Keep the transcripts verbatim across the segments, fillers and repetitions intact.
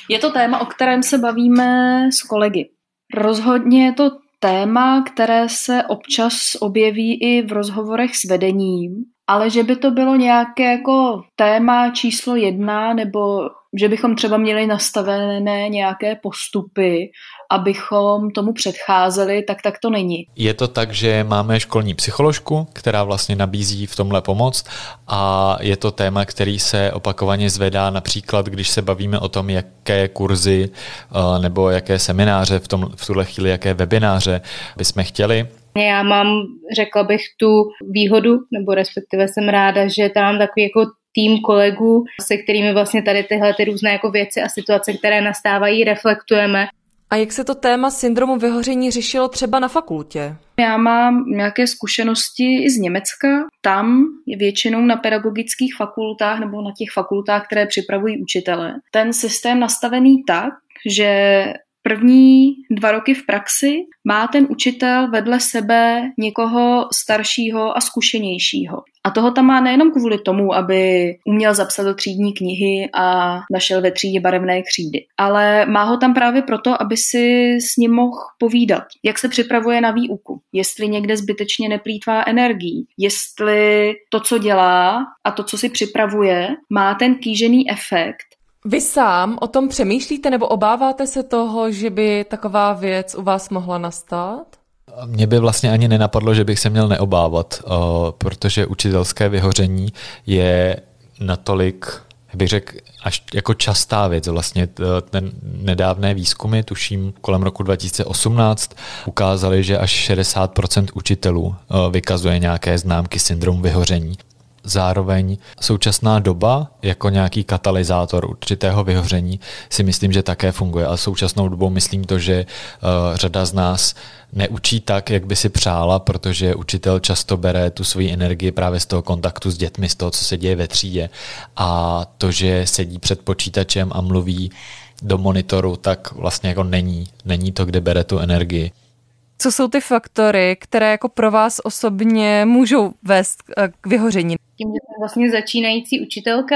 Je to téma, o kterém se bavíme s kolegy. Rozhodně je to téma, které se občas objeví i v rozhovorech s vedením, ale že by to bylo nějaké jako téma číslo jedna, nebo že bychom třeba měli nastavené nějaké postupy, abychom tomu předcházeli, tak tak to není. Je to tak, že máme školní psycholožku, která vlastně nabízí v tomhle pomoc, a je to téma, který se opakovaně zvedá, například když se bavíme o tom, jaké kurzy nebo jaké semináře, v, tom, v tuhle chvíli jaké webináře bychom chtěli. Já mám, řekla bych, tu výhodu, nebo respektive jsem ráda, že tam mám takový jako tým kolegů, se kterými vlastně tady tyhle ty různé jako věci a situace, které nastávají, reflektujeme. A jak se to téma syndromu vyhoření řešilo třeba na fakultě? Já mám nějaké zkušenosti i z Německa. Tam je většinou na pedagogických fakultách nebo na těch fakultách, které připravují učitele, ten systém nastavený tak, že první dva roky v praxi má ten učitel vedle sebe někoho staršího a zkušenějšího. A toho tam má nejenom kvůli tomu, aby uměl zapsat do třídní knihy a našel ve třídě barevné křídy, ale má ho tam právě proto, aby si s ním mohl povídat, jak se připravuje na výuku, jestli někde zbytečně neplýtvá energií, jestli to, co dělá a to, co si připravuje, má ten kýžený efekt. Vy sám o tom přemýšlíte nebo obáváte se toho, že by taková věc u vás mohla nastat? Mně by vlastně ani nenapadlo, že bych se měl neobávat, protože učitelské vyhoření je natolik, bych řekl, až jako častá věc. Vlastně ten nedávné výzkumy, tuším kolem roku dva tisíce osmnáct, ukázaly, že až šedesát procent učitelů vykazuje nějaké známky syndromu vyhoření. Zároveň současná doba jako nějaký katalyzátor určitého vyhoření si myslím, že také funguje. A současnou dobou myslím to, že uh, řada z nás neučí tak, jak by si přála, protože učitel často bere tu svoji energii právě z toho kontaktu s dětmi, z toho, co se děje ve třídě. A to, že sedí před počítačem a mluví do monitoru, tak vlastně jako není, není to, kde bere tu energii. Co jsou ty faktory, které jako pro vás osobně můžou vést k vyhoření? Tím, že jsem vlastně začínající učitelka,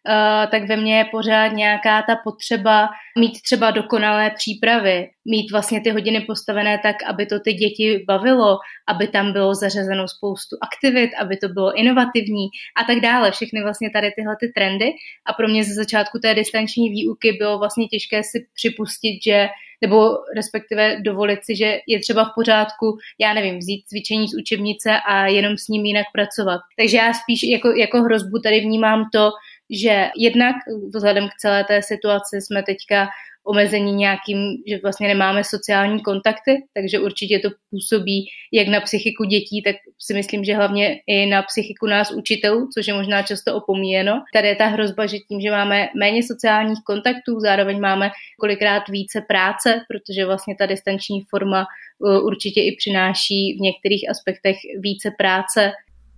tak ve mně je pořád nějaká ta potřeba mít třeba dokonalé přípravy, mít vlastně ty hodiny postavené tak, aby to ty děti bavilo, aby tam bylo zařazeno spoustu aktivit, aby to bylo inovativní a tak dále. Všechny vlastně tady tyhle ty trendy. A pro mě ze začátku té distanční výuky bylo vlastně těžké si připustit, že nebo respektive dovolit si, že je třeba v pořádku, já nevím, vzít cvičení z učebnice a jenom s ním jinak pracovat. Takže já spíš jako, jako hrozbu tady vnímám to, že jednak vzhledem k celé té situaci jsme teďka omezení nějakým, že vlastně nemáme sociální kontakty, takže určitě to působí jak na psychiku dětí, tak si myslím, že hlavně i na psychiku nás učitelů, což je možná často opomíjeno. Tady je ta hrozba, že tím, že máme méně sociálních kontaktů, zároveň máme kolikrát více práce, protože vlastně ta distanční forma určitě i přináší v některých aspektech více práce.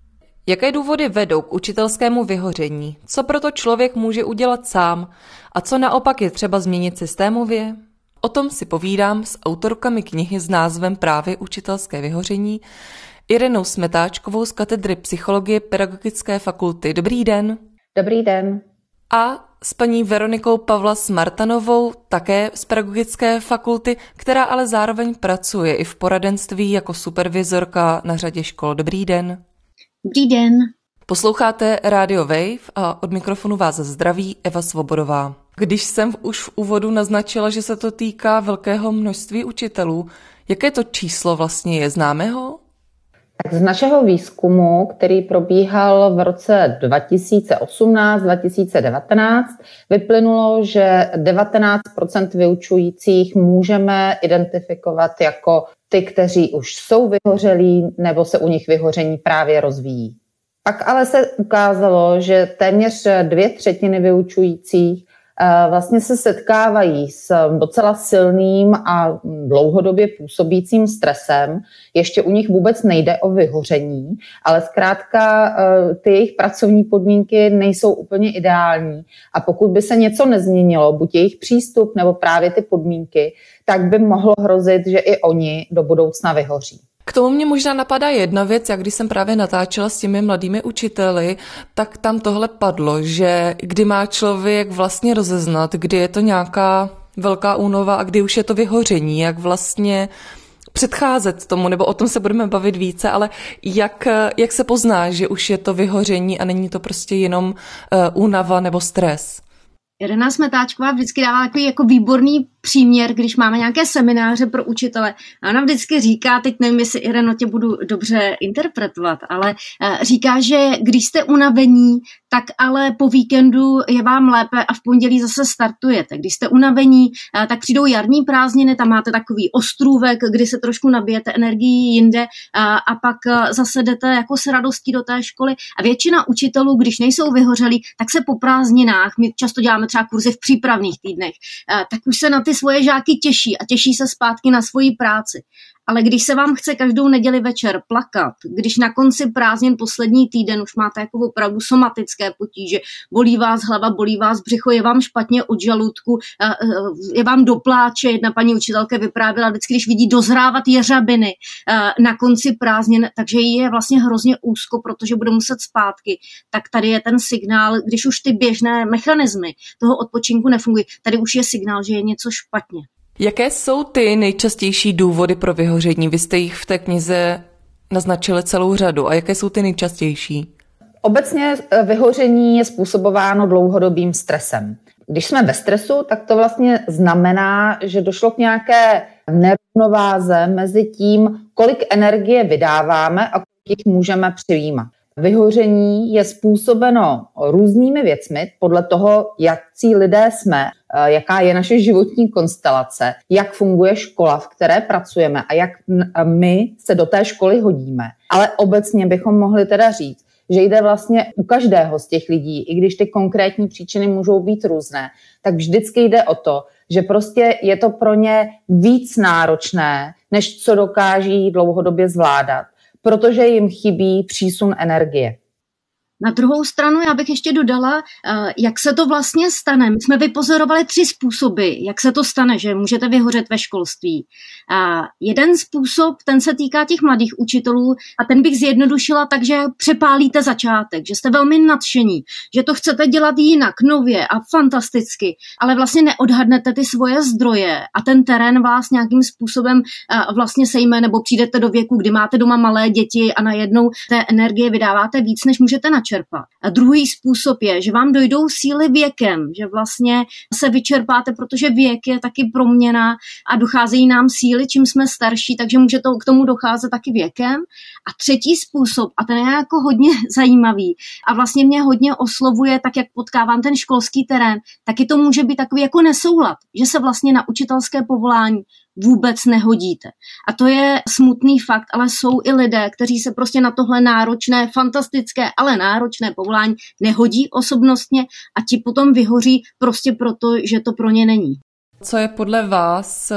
Jaké důvody vedou k učitelskému vyhoření? Co proto člověk může udělat sám? A co naopak je třeba změnit systémově? O tom si povídám s autorkami knihy s názvem Právě učitelské vyhoření, Irenou Smetáčkovou z katedry psychologie Pedagogické fakulty. Dobrý den. Dobrý den. A s paní Veronikou Pavla Smartanovou, také z Pedagogické fakulty, která ale zároveň pracuje i v poradenství jako supervizorka na řadě škol. Dobrý den. Dobrý den. Posloucháte Radio Wave a od mikrofonu vás zdraví Eva Svobodová. Když jsem už v úvodu naznačila, že se to týká velkého množství učitelů, jaké to číslo vlastně je, známe ho? Tak z našeho výzkumu, který probíhal v roce dva tisíce osmnáct dva tisíce devatenáct, vyplynulo, že devatenáct procent vyučujících můžeme identifikovat jako ty, kteří už jsou vyhořelí nebo se u nich vyhoření právě rozvíjí. Pak ale se ukázalo, že téměř dvě třetiny vyučujících vlastně se setkávají s docela silným a dlouhodobě působícím stresem. Ještě u nich vůbec nejde o vyhoření, ale zkrátka ty jejich pracovní podmínky nejsou úplně ideální. A pokud by se něco nezměnilo, buď jejich přístup nebo právě ty podmínky, tak by mohlo hrozit, že i oni do budoucna vyhoří. K tomu mě možná napadá jedna věc, jak když jsem právě natáčela s těmi mladými učiteli, tak tam tohle padlo, že kdy má člověk vlastně rozeznat, kdy je to nějaká velká únava a kdy už je to vyhoření, jak vlastně předcházet tomu, nebo o tom se budeme bavit více, ale jak, jak se pozná, že už je to vyhoření a není to prostě jenom uh, únava nebo stres? Irena Smetáčková vždycky dává takový jako výborný příměr, když máme nějaké semináře pro učitele. A ona vždycky říká, teď nevím, jestli Ireno tě budu dobře interpretovat, ale říká, že když jste unavení, tak ale po víkendu je vám lépe a v pondělí zase startujete. Když jste unavení, tak přijdou jarní prázdniny, tam máte takový ostrůvek, kdy se trošku nabijete energií jinde a, a pak zase jdete jako s radostí do té školy. A většina učitelů, když nejsou vyhořelí, tak se po prázdninách, my často děláme třeba kurzy v přípravných týdnech, tak už se na ty svoje žáky těší a těší se zpátky na svoji práci. Ale když se vám chce každou neděli večer plakat, když na konci prázdnin poslední týden už máte jako opravdu somatické potíže, bolí vás hlava, bolí vás břicho, je vám špatně od žaludku, je vám do pláče, jedna paní učitelka vyprávěla vždycky, když vidí dozrávat jeřabiny na konci prázdnin, takže jí je vlastně hrozně úzko, protože bude muset zpátky, tak tady je ten signál, když už ty běžné mechanismy toho odpočinku nefungují, tady už je signál, že je něco špatně. Jaké jsou ty nejčastější důvody pro vyhoření? Vy jste jich v té knize naznačili celou řadu. A jaké jsou ty nejčastější? Obecně vyhoření je způsobováno dlouhodobým stresem. Když jsme ve stresu, tak to vlastně znamená, že došlo k nějaké nerovnováze mezi tím, kolik energie vydáváme a kolik jich můžeme přijímat. Vyhoření je způsobeno různými věcmi podle toho, jakcí lidé jsme, jaká je naše životní konstelace, jak funguje škola, v které pracujeme a jak my se do té školy hodíme. Ale obecně bychom mohli teda říct, že jde vlastně u každého z těch lidí, i když ty konkrétní příčiny můžou být různé, tak vždycky jde o to, že prostě je to pro ně víc náročné, než co dokáží dlouhodobě zvládat, protože jim chybí přísun energie. Na druhou stranu já bych ještě dodala, jak se to vlastně stane. My jsme vypozorovali tři způsoby, jak se to stane, že můžete vyhořet ve školství. A jeden způsob, ten se týká těch mladých učitelů a ten bych zjednodušila tak, že přepálíte začátek, že jste velmi nadšení, že to chcete dělat jinak, nově a fantasticky, ale vlastně neodhadnete ty svoje zdroje a ten terén vás nějakým způsobem vlastně sejme, nebo přijdete do věku, kdy máte doma malé děti a najednou té energie vydáváte víc, než můžete načerpat. A druhý způsob je, že vám dojdou síly věkem, že vlastně se vyčerpáte, protože věk je taky proměna a docházejí nám síly, čím jsme starší, takže může to k tomu docházet taky věkem. A třetí způsob, a ten je jako hodně zajímavý a vlastně mě hodně oslovuje, tak jak potkávám ten školský terén, taky to může být takový jako nesoulad, že se vlastně na učitelské povolání vůbec nehodíte. A to je smutný fakt, ale jsou i lidé, kteří se prostě na tohle náročné, fantastické, ale náročné povolání nehodí osobnostně a ti potom vyhoří prostě proto, že to pro ně není. Co je podle vás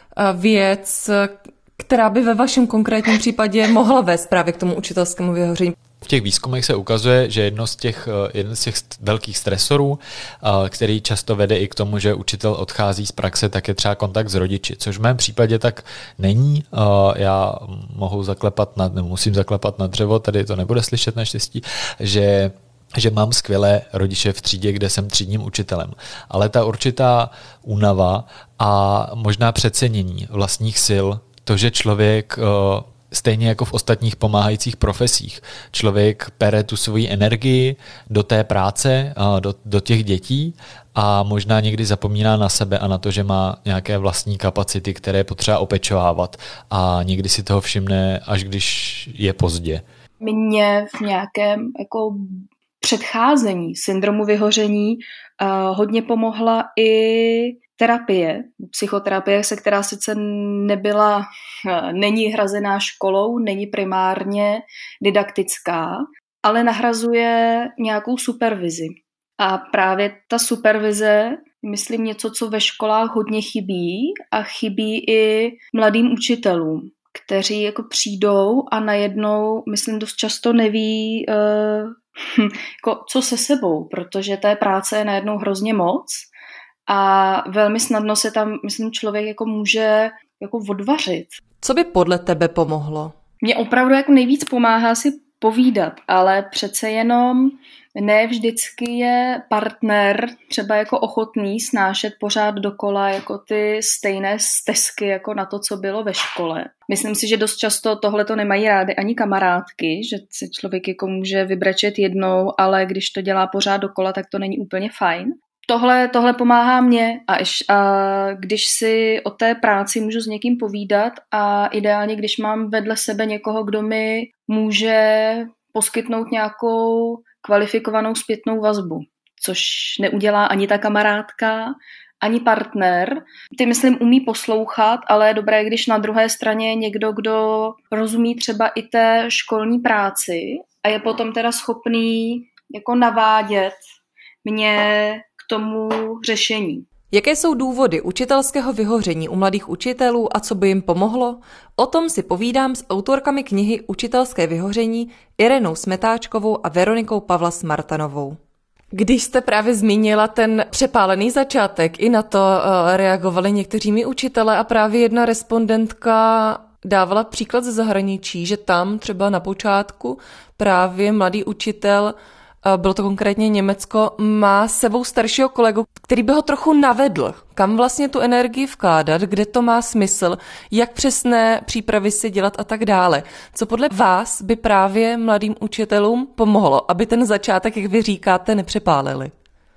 věc, která by ve vašem konkrétním případě mohla vést právě k tomu učitelskému vyhoření? V těch výzkumech se ukazuje, že jedno z těch, jeden z těch velkých stresorů, který často vede i k tomu, že učitel odchází z praxe, tak je třeba kontakt s rodiči, což v mém případě tak není. Já mohu zaklepat na, musím zaklepat na dřevo, tady to nebude slyšet naštěstí, že že mám skvělé rodiče v třídě, kde jsem třídním učitelem. Ale ta určitá únava a možná přecenění vlastních sil, to, že člověk stejně jako v ostatních pomáhajících profesích. Člověk pere tu svoji energii do té práce, do, do těch dětí a možná někdy zapomíná na sebe a na to, že má nějaké vlastní kapacity, které je potřeba opečovávat a někdy si toho všimne, až když je pozdě. Mně v nějakém jako předcházení syndromu vyhoření uh, hodně pomohla i terapie, psychoterapie, se která sice nebyla, není hrazená školou, není primárně didaktická, ale nahrazuje nějakou supervizi. A právě ta supervize, myslím, něco, co ve školách hodně chybí a chybí i mladým učitelům, kteří jako přijdou a najednou, myslím, dost často neví, uh, jako, co se sebou, protože té práce je najednou hrozně moc. A velmi snadno se tam, myslím, člověk jako může jako odvařit. Co by podle tebe pomohlo? Mně opravdu jako nejvíc pomáhá si povídat, ale přece jenom ne vždycky je partner třeba jako ochotný snášet pořád dokola jako ty stejné stesky jako na to, co bylo ve škole. Myslím si, že dost často tohle to nemají rády ani kamarádky, že si člověk jako může vybrečet jednou, ale když to dělá pořád dokola, tak to není úplně fajn. Tohle, tohle pomáhá mně a, iš, a když si o té práci můžu s někým povídat a ideálně, když mám vedle sebe někoho, kdo mi může poskytnout nějakou kvalifikovanou zpětnou vazbu, což neudělá ani ta kamarádka, ani partner. Ty, myslím, umí poslouchat, ale je dobré, když na druhé straně je někdo, kdo rozumí třeba i té školní práci a je potom teda schopný jako navádět mě k tomu řešení. Jaké jsou důvody učitelského vyhoření u mladých učitelů a co by jim pomohlo? O tom si povídám s autorkami knihy Učitelské vyhoření Irenou Smetáčkovou a Veronikou Pavlas-Martanovou. Když jste právě zmínila ten přepálený začátek, i na to uh, reagovali někteří mí učitelé a právě jedna respondentka dávala příklad ze zahraničí, že tam třeba na počátku právě mladý učitel, bylo to konkrétně Německo, má s sebou staršího kolegu, který by ho trochu navedl, kam vlastně tu energii vkládat, kde to má smysl, jak přesné přípravy si dělat a tak dále. Co podle vás by právě mladým učitelům pomohlo, aby ten začátek, jak vy říkáte, nepřepálili?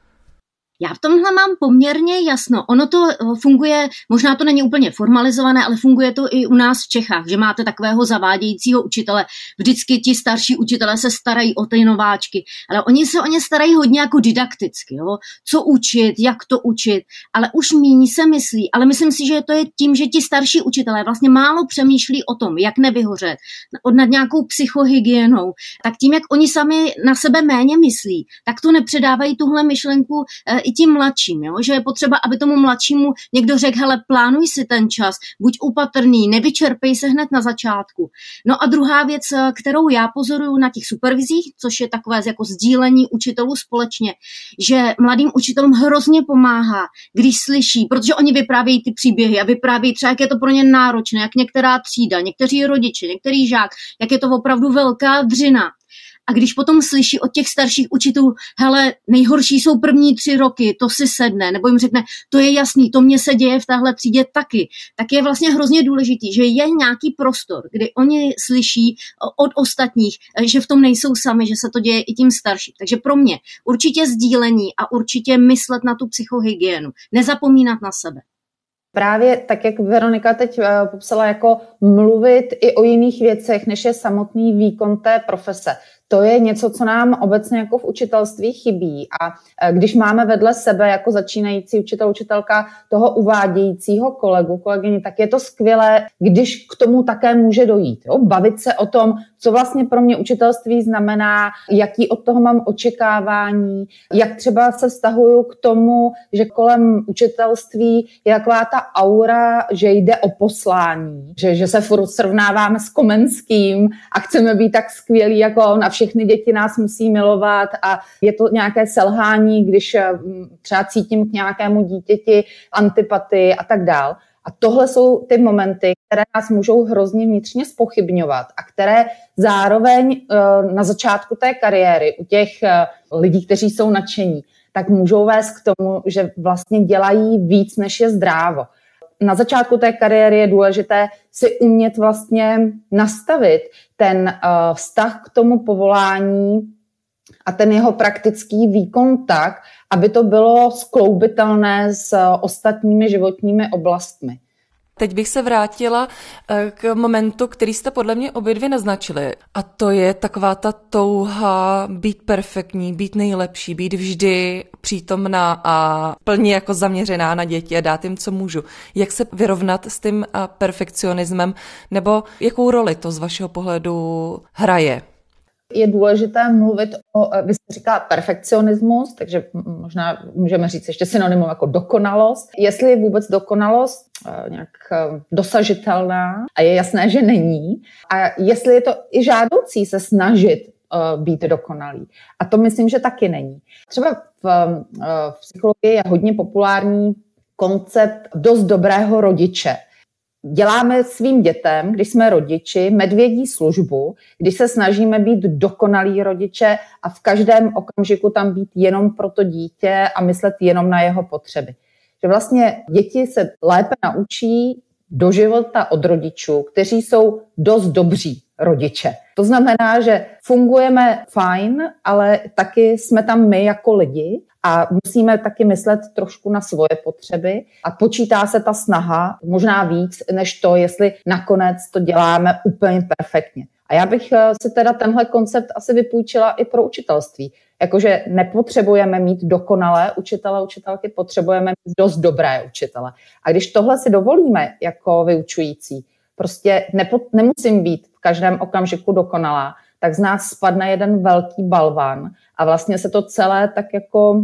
Já v tomhle mám poměrně jasno. Ono to funguje, možná to není úplně formalizované, ale funguje to i u nás v Čechách, že máte takového zavádějícího učitele. Vždycky ti starší učitelé se starají o ty nováčky, ale oni se o ně starají hodně jako didakticky. Jo? Co učit, jak to učit, ale už míň se myslí. Ale myslím si, že to je tím, že ti starší učitelé vlastně málo přemýšlí o tom, jak nevyhořet, nad nějakou psychohygienou. Tak tím, jak oni sami na sebe méně myslí, tak to nepředávají tuhle myšlenku i tím mladším, jo? Že je potřeba, aby tomu mladšímu někdo řekl, hele, plánuj si ten čas, buď opatrný, nevyčerpej se hned na začátku. No a druhá věc, kterou já pozoruju na těch supervizích, což je takové jako sdílení učitelů společně, že mladým učitelům hrozně pomáhá, když slyší, protože oni vyprávějí ty příběhy a vyprávějí třeba, jak je to pro ně náročné, jak některá třída, někteří rodiče, některý žák, jak je to opravdu velká dřina. A když potom slyší od těch starších učitelů, hele, nejhorší jsou první tři roky, to si sedne, nebo jim řekne, to je jasný, to mně se děje v téhle třídě taky, tak je vlastně hrozně důležitý, že je nějaký prostor, kdy oni slyší od ostatních, že v tom nejsou sami, že se to děje i tím starším. Takže pro mě určitě sdílení a určitě myslet na tu psychohygienu, nezapomínat na sebe. Právě tak, jak Veronika teď popsala, jako mluvit i o jiných věcech, než je samotný výkon té profese. To je něco, co nám obecně jako v učitelství chybí. A když máme vedle sebe jako začínající učitel, učitelka toho uvádějícího kolegu, kolegyni, tak je to skvělé, když k tomu také může dojít. Jo? Bavit se o tom, co vlastně pro mě učitelství znamená, jaký od toho mám očekávání, jak třeba se vztahuju k tomu, že kolem učitelství je taková ta aura, že jde o poslání, že, že se furt srovnáváme s Komenským a chceme být tak skvělí jako on a všechny děti nás musí milovat a je to nějaké selhání, když třeba cítím k nějakému dítěti antipatii a tak dál. A tohle jsou ty momenty, které nás můžou hrozně vnitřně zpochybňovat a které zároveň na začátku té kariéry u těch lidí, kteří jsou nadšení, tak můžou vést k tomu, že vlastně dělají víc, než je zdrávo. Na začátku té kariéry je důležité si umět vlastně nastavit ten uh, vztah k tomu povolání a ten jeho praktický výkon tak, aby to bylo skloubitelné s uh, ostatními životními oblastmi. Teď bych se vrátila k momentu, který jste podle mě obě dvě naznačili. A to je taková ta touha být perfektní, být nejlepší, být vždy přítomná a plně jako zaměřená na děti a dát jim, co můžu. Jak se vyrovnat s tím perfekcionismem, nebo jakou roli to z vašeho pohledu hraje? Je důležité mluvit o, vy jste říkala perfekcionismus, takže možná můžeme říct ještě synonymum jako dokonalost. Jestli je vůbec dokonalost nějak dosažitelná a je jasné, že není. A jestli je to i žádoucí se snažit být dokonalý. A to myslím, že taky není. Třeba v, v psychologii je hodně populární koncept dost dobrého rodiče. děláme svým dětem, když jsme rodiči, medvědí službu, když se snažíme být dokonalí rodiče a v každém okamžiku tam být jenom pro to dítě a myslet jenom na jeho potřeby. Že vlastně děti se lépe naučí do života od rodičů, kteří jsou dost dobří rodiče. To znamená, že fungujeme fajn, ale taky jsme tam my jako lidi a musíme taky myslet trošku na svoje potřeby a počítá se ta snaha možná víc, než to, jestli nakonec to děláme úplně perfektně. A já bych si teda tenhle koncept asi vypůjčila i pro učitelství. Jakože nepotřebujeme mít dokonalé učitele, učitelky, potřebujeme mít dost dobré učitele. A když tohle si dovolíme jako vyučující, prostě nepo, nemusím být v každém okamžiku dokonalá, tak z nás spadne jeden velký balvan a vlastně se to celé tak jako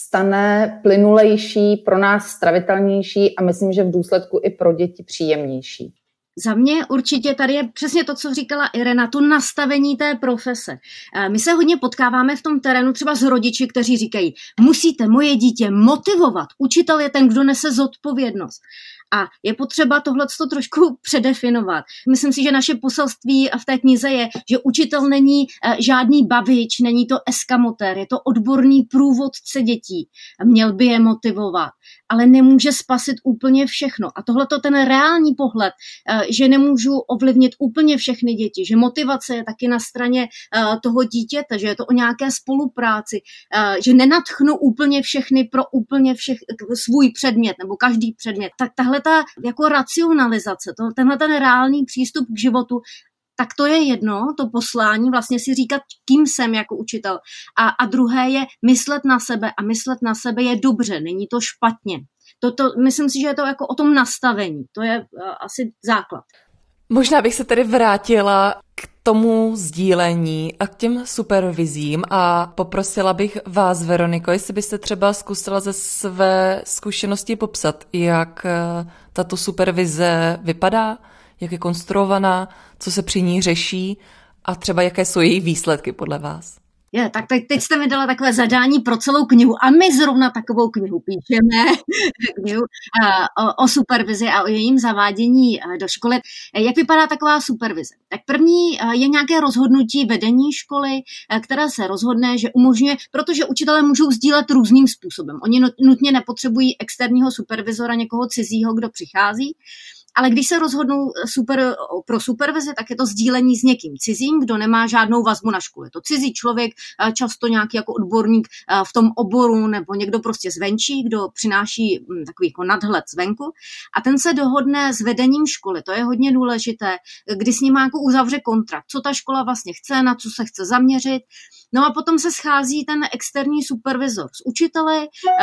stane plynulejší, pro nás stravitelnější a myslím, že v důsledku i pro děti příjemnější. Za mě určitě tady je přesně to, co říkala Irena, to nastavení té profese. My se hodně potkáváme v tom terénu třeba s rodiči, kteří říkají, musíte moje dítě motivovat, učitel je ten, kdo nese zodpovědnost. A je potřeba tohleto trošku předefinovat. Myslím si, že naše poselství v té knize je, že učitel není žádný bavič, není to eskamotér, je to odborný průvodce dětí. Měl by je motivovat, ale nemůže spasit úplně všechno. A tohleto ten reální pohled, že nemůžu ovlivnit úplně všechny děti, že motivace je taky na straně toho dítěte, že je to o nějaké spolupráci, že nenadchnu úplně všechny pro úplně všech, svůj předmět nebo každý předmět. Tak tahle ta jako racionalizace, to, tenhle ten reálný přístup k životu, tak to je jedno, to poslání, vlastně si říkat, kým jsem jako učitel. A, a druhé je myslet na sebe a myslet na sebe je dobře, není to špatně. To, to, myslím si, že je to jako o tom nastavení, to je uh, asi základ. Možná bych se tedy vrátila k tomu sdílení a k těm supervizím a poprosila bych vás, Veroniko, jestli byste třeba zkusila ze své zkušenosti popsat, jak tato supervize vypadá, jak je konstruovaná, co se při ní řeší a třeba jaké jsou její výsledky podle vás. Je, tak teď, teď jste mi dala takové zadání pro celou knihu a my zrovna takovou knihu píšeme, knihu o, o supervizi a o jejím zavádění do školy. Jak vypadá taková supervize? Tak první je nějaké rozhodnutí vedení školy, které se rozhodne, že umožňuje, protože učitelé můžou sdílet různým způsobem. Oni nutně nepotřebují externího supervizora, někoho cizího, kdo přichází. Ale když se rozhodnou super, pro supervizi, tak je to sdílení s někým cizím, kdo nemá žádnou vazbu na školu. Je to cizí člověk, často nějaký jako odborník v tom oboru nebo někdo prostě zvenčí, kdo přináší takový jako nadhled zvenku. A ten se dohodne s vedením školy. To je hodně důležité, kdy s ním jako uzavře kontrakt, co ta škola vlastně chce, na co se chce zaměřit. No a potom se schází ten externí supervizor s učiteli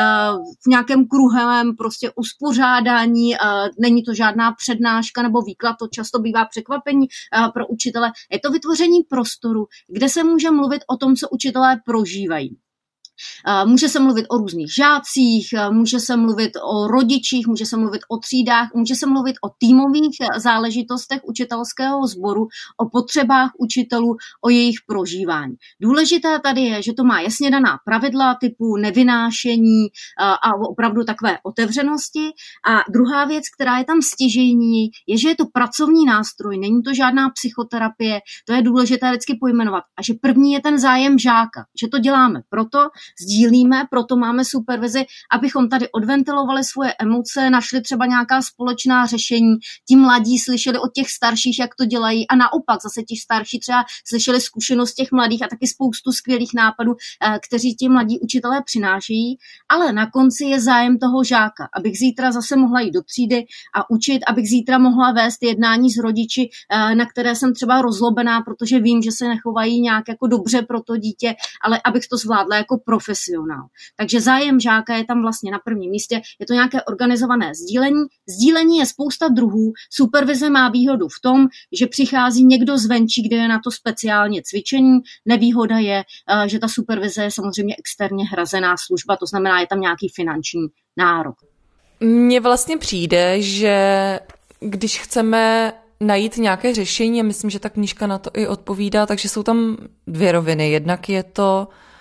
v nějakém kruhovém prostě uspořádání, není to žádná přednáška nebo výklad, to často bývá překvapení pro učitele. Je to vytvoření prostoru, kde se může mluvit o tom, co učitelé prožívají. Může se mluvit o různých žácích, může se mluvit o rodičích, může se mluvit o třídách, může se mluvit o týmových záležitostech učitelského sboru, o potřebách učitelů, o jejich prožívání. Důležité tady je, že to má jasně daná pravidla typu nevynášení a opravdu takové otevřenosti. A druhá věc, která je tam stěžejní, je, že je to pracovní nástroj, není to žádná psychoterapie, to je důležité vždycky pojmenovat. A že první je ten zájem žáka, že to děláme proto, sdílíme, proto máme supervizi, abychom tady odventilovali svoje emoce, našli třeba nějaká společná řešení, ti mladí slyšeli od těch starších, jak to dělají a naopak zase ti starší třeba slyšeli zkušenost těch mladých a taky spoustu skvělých nápadů, kteří ti mladí učitelé přinášejí, ale na konci je zájem toho žáka, abych zítra zase mohla jít do třídy a učit, abych zítra mohla vést jednání s rodiči, na které jsem třeba rozlobená, protože vím, že se nechovají nějak jako dobře pro to dítě, ale abych to zvládla jako profesionál. Takže zájem žáka je tam vlastně na prvním místě, je to nějaké organizované sdílení. Sdílení je spousta druhů, supervize má výhodu v tom, že přichází někdo zvenčí, kde je na to speciálně cvičení. Nevýhoda je, že ta supervize je samozřejmě externě hrazená služba, to znamená, je tam nějaký finanční nárok. Mně vlastně přijde, že když chceme najít nějaké řešení, a myslím, že ta knížka na to i odpovídá, takže jsou tam dvě roviny. Jednak je to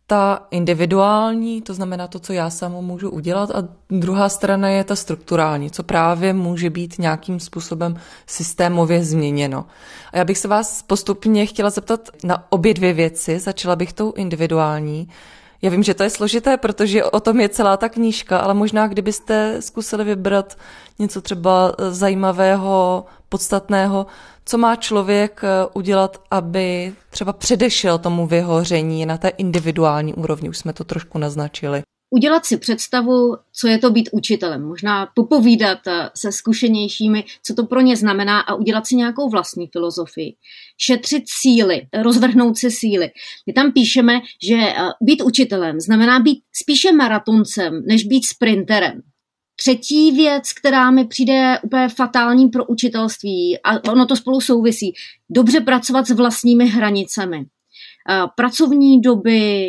ta individuální, to znamená to, co já sama můžu udělat, a druhá strana je ta strukturální, co právě může být nějakým způsobem systémově změněno. A já bych se vás postupně chtěla zeptat na obě dvě věci. Začala bych tou individuální. Já vím, že to je složité, protože o tom je celá ta knížka, ale možná kdybyste zkusili vybrat něco třeba zajímavého, podstatného, co má člověk udělat, aby třeba předešel tomu vyhoření na té individuální úrovni, už jsme to trošku naznačili. Udělat si představu, co je to být učitelem. Možná popovídat se zkušenějšími, co to pro ně znamená a udělat si nějakou vlastní filozofii. Šetřit síly, rozvrhnout si síly. My tam píšeme, že být učitelem znamená být spíše maratoncem, než být sprinterem. Třetí věc, která mi přijde úplně fatální pro učitelství, a ono to spolu souvisí, dobře pracovat s vlastními hranicemi. Pracovní doby,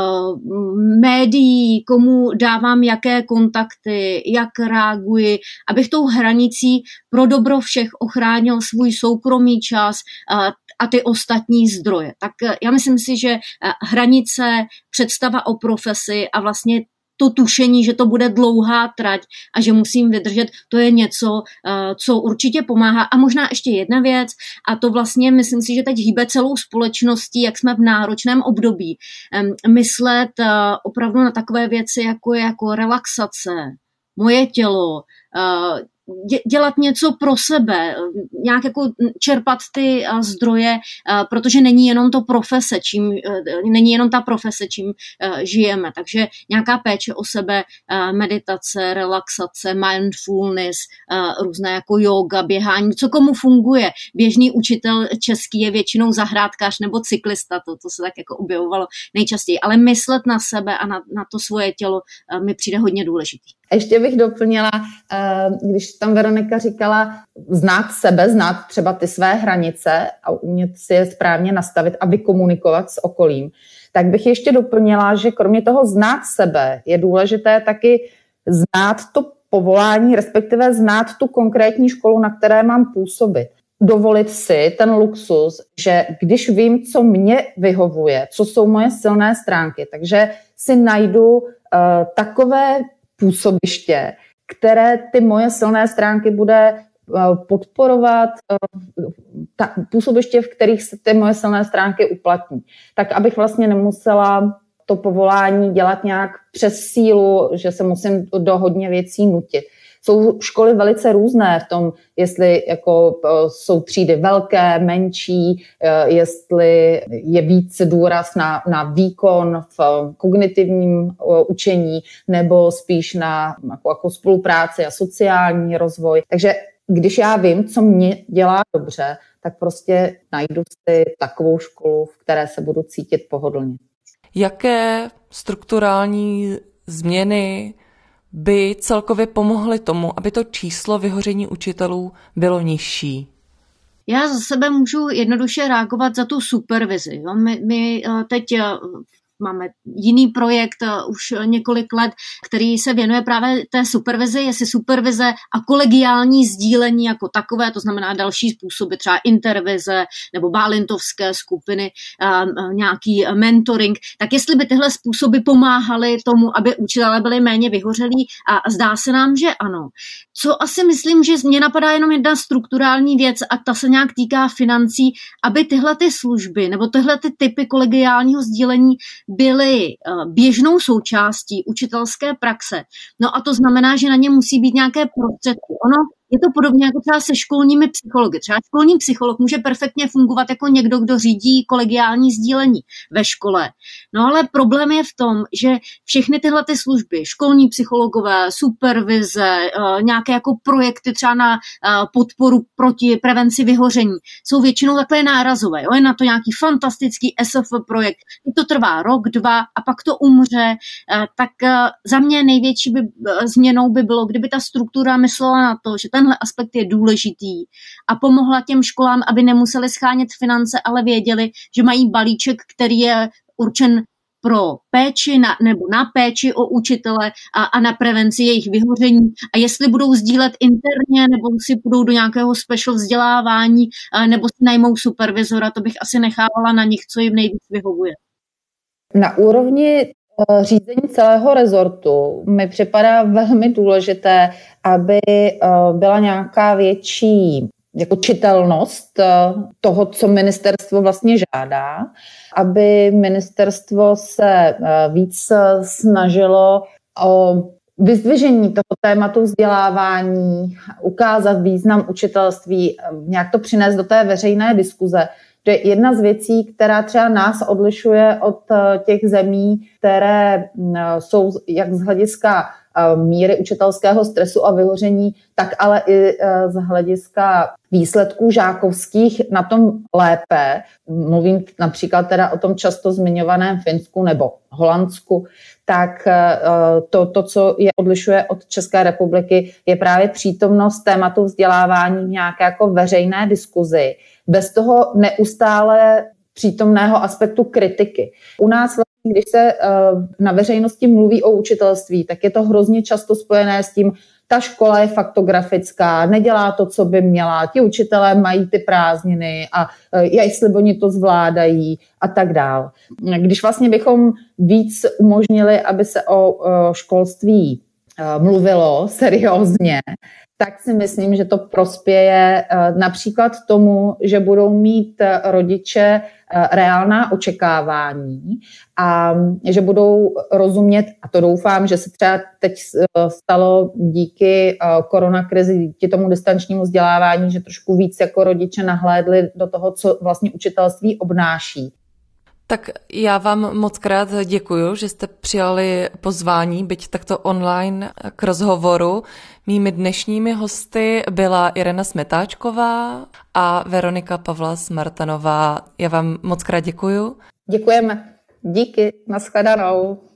médií, komu dávám jaké kontakty, jak reaguji, abych tou hranicí pro dobro všech ochránil svůj soukromý čas a ty ostatní zdroje. Tak já myslím si, že hranice, představa o profesi a vlastně to tušení, že to bude dlouhá trať a že musím vydržet, to je něco, co určitě pomáhá. A možná ještě jedna věc, a to vlastně myslím si, že teď hýbe celou společností, jak jsme v náročném období. Myslet opravdu na takové věci, jako je jako relaxace, moje tělo, dělat něco pro sebe, nějak jako čerpat ty zdroje, protože není jenom to profese, čím, není jenom ta profese, čím žijeme. Takže nějaká péče o sebe, meditace, relaxace, mindfulness, různé jako yoga, běhání, co komu funguje. Běžný učitel český je většinou zahrádkář nebo cyklista, to, to se tak jako objevovalo nejčastěji. Ale myslet na sebe a na, na to svoje tělo mi přijde hodně důležitý. A ještě bych doplnila, když tam Veronika říkala znát sebe, znát třeba ty své hranice a umět si je správně nastavit a vykomunikovat s okolím, tak bych ještě doplnila, že kromě toho znát sebe je důležité taky znát to povolání, respektive znát tu konkrétní školu, na které mám působit. Dovolit si ten luxus, že když vím, co mě vyhovuje, co jsou moje silné stránky, takže si najdu uh, takové působiště, které ty moje silné stránky bude podporovat, ta působiště, v kterých se ty moje silné stránky uplatní. Tak abych vlastně nemusela to povolání dělat nějak přes sílu, že se musím do hodně věcí nutit. Jsou školy velice různé v tom, jestli jako jsou třídy velké, menší, jestli je víc důraz na, na výkon v kognitivním učení nebo spíš na jako, jako spolupráci a sociální rozvoj. Takže když já vím, co mě dělá dobře, tak prostě najdu si takovou školu, v které se budu cítit pohodlně. Jaké strukturální změny by celkově pomohly tomu, aby to číslo vyhoření učitelů bylo nižší? Já za sebe můžu jednoduše reagovat za tu supervizi. Jo? My, my teď máme jiný projekt už několik let, který se věnuje právě té supervizi, jestli supervize a kolegiální sdílení jako takové, to znamená další způsoby, třeba intervize nebo bálintovské skupiny, nějaký mentoring, tak jestli by tyhle způsoby pomáhaly tomu, aby učitelé byli méně vyhořelí, a zdá se nám, že ano. Co asi myslím, že mě napadá jenom jedna strukturální věc a ta se nějak týká financí, aby tyhle ty služby nebo tyhle ty typy kolegiálního sdílení byly běžnou součástí učitelské praxe. No a to znamená, že na ně musí být nějaké prostředky. Ono je to podobně jako třeba se školními psychologi. Třeba školní psycholog může perfektně fungovat jako někdo, kdo řídí kolegiální sdílení ve škole. No ale problém je v tom, že všechny tyhle ty služby, školní psychologové, supervize, nějaké jako projekty třeba na podporu proti prevenci vyhoření, jsou většinou takové nárazové. Jo? Je na to nějaký fantastický S F projekt, to trvá rok, dva a pak to umře. Tak za mě největší by, změnou by bylo, kdyby ta struktura myslela na to, že tenhle aspekt je důležitý a pomohla těm školám, aby nemuseli schánět finance, ale věděli, že mají balíček, který je určen pro péči na, nebo na péči o učitele a, a na prevenci jejich vyhoření. A jestli budou sdílet interně, nebo si půjdou do nějakého special vzdělávání, nebo si najmou supervizora, to bych asi nechávala na nich, co jim nejvíc vyhovuje. Na úrovni řízení celého rezortu mi připadá velmi důležité, aby byla nějaká větší jako čitelnost toho, co ministerstvo vlastně žádá, aby ministerstvo se víc snažilo o vyzdvižení toho tématu vzdělávání, ukázat význam učitelství, nějak to přinést do té veřejné diskuze. Že jedna z věcí, která třeba nás odlišuje od těch zemí, které jsou jak z hlediska míry učitelského stresu a vyhoření, tak ale i z hlediska výsledků žákovských na tom lépe. Mluvím například teda o tom často zmiňovaném Finsku nebo Holandsku, tak to, to, co je odlišuje od České republiky, je právě přítomnost tématu vzdělávání v nějaké jako veřejné diskuzi, bez toho neustále přítomného aspektu kritiky. U nás vlastně, když se na veřejnosti mluví o učitelství, tak je to hrozně často spojené s tím, ta škola je faktografická, nedělá to, co by měla, ti učitelé mají ty prázdniny a jestli oni to zvládají a tak dál. Když vlastně bychom víc umožnili, aby se o školství mluvilo seriózně, tak si myslím, že to prospěje například tomu, že budou mít rodiče reálná očekávání a že budou rozumět, a to doufám, že se třeba teď stalo díky koronakrizi, díky tomu distančnímu vzdělávání, že trošku víc jako rodiče nahlédli do toho, co vlastně učitelství obnáší. Tak já vám moc krát děkuju, že jste přijali pozvání, byť takto online, k rozhovoru. Mými dnešními hosty byla Irena Smetáčková a Veronika Pavla Smartanová. Já vám moc krát děkuju. Děkujeme. Díky. Nashledanou.